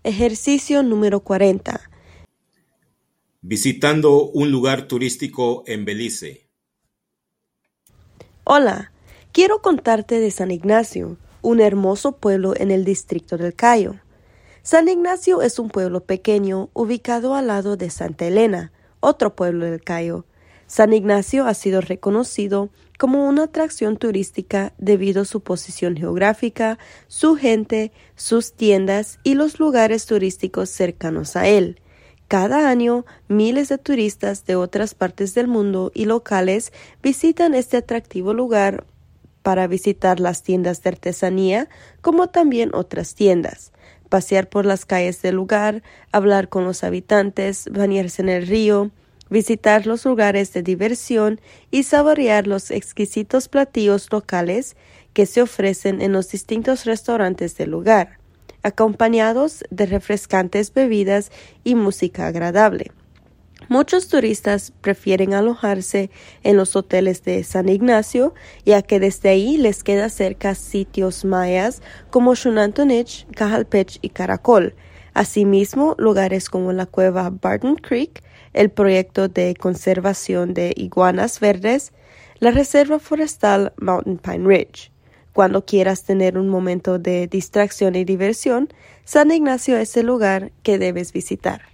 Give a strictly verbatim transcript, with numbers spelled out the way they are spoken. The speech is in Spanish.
Ejercicio número cuarenta. Visitando un lugar turístico en Belice. Hola, quiero contarte de San Ignacio, un hermoso pueblo en el distrito del Cayo. San Ignacio es un pueblo pequeño ubicado al lado de Santa Elena, otro pueblo del Cayo. San Ignacio ha sido reconocido como una atracción turística debido a su posición geográfica, su gente, sus tiendas y los lugares turísticos cercanos a él. Cada año, miles de turistas de otras partes del mundo y locales visitan este atractivo lugar para visitar las tiendas de artesanía, como también otras tiendas, pasear por las calles del lugar, hablar con los habitantes, bañarse en el río, visitar los lugares de diversión y saborear los exquisitos platillos locales que se ofrecen en los distintos restaurantes del lugar, acompañados de refrescantes bebidas y música agradable. Muchos turistas prefieren alojarse en los hoteles de San Ignacio, ya que desde ahí les queda cerca sitios mayas como Xunantunich, Cajalpech y Caracol. Asimismo, lugares como la cueva Barton Creek, el proyecto de conservación de iguanas verdes, la reserva forestal Mountain Pine Ridge. Cuando quieras tener un momento de distracción y diversión, San Ignacio es el lugar que debes visitar.